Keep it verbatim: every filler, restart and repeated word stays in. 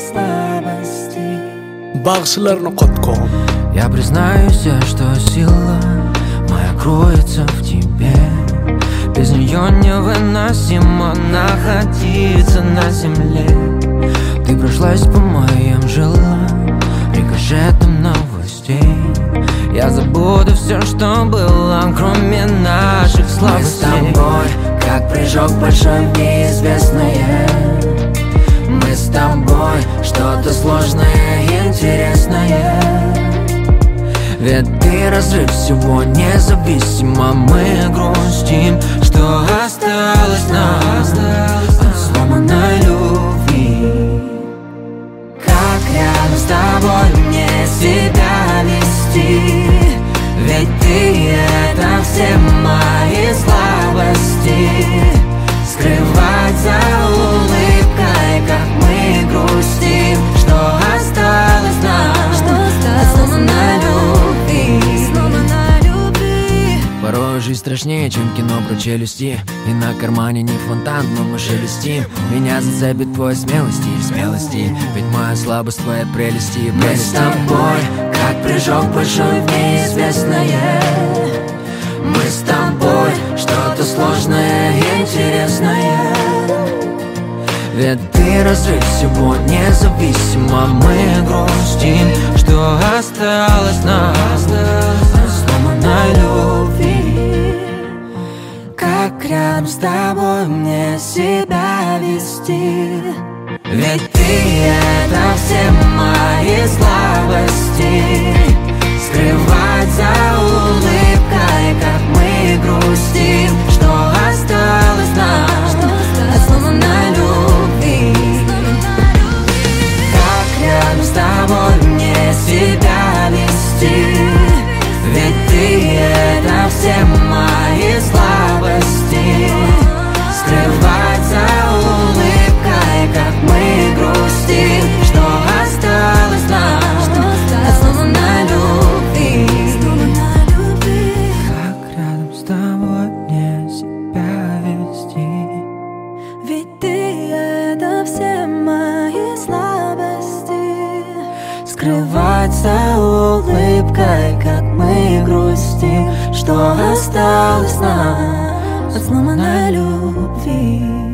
слабости. Багышларны котком. Я признаюсь, что сила моя кроется в тебе. Без нее невыносимо находиться на земле. Ты прошлась по моим жилам рикошетом новостей. Я забуду все, что было, кроме наших слабостей. Мы с тобой, как прыжок большой в неизвестное. Мы с тобой, что-то сложное, интересное. Ведь ты разрыв всего независимо. Мы грустим, что осталось нам от сломанной любви. Как рядом с тобой мне себя вести? Ведь ты — это все мои слабости. Скрывать за улыбкой, как мы грустим, что осталось нам от сломанной любви. Порой жизнь страшнее, чем кино про челюсти. И на кармане не фонтан, но мы шелестим. Меня зацепит твой смелости и смелости. Ведь моя слабость твоя прелести и Мы с прелести. тобой, как прыжок большой в неизвестное. Мы с тобой, что-то сложное, интересное. Ведь ты разрыв всего независимо. Мы грустим, что осталось нам от сломанной любви. Как рядом с тобой мне себя вести? Ведь ты — это все мои слабости. Скрывать за улыбкой, как мы грустим, что осталось нам от сломанной любви. Как рядом с тобой мне себя вести? Ведь ты — это все мои слабости. Скрывать за улыбкой, как мы грустим, что осталось нам от сломанной любви. Как рядом с тобой мне себя вести? Ведь ты — это все мои слабости. Скрывать за улыбкой, как мы грустим, что осталось нам от сломанной любви.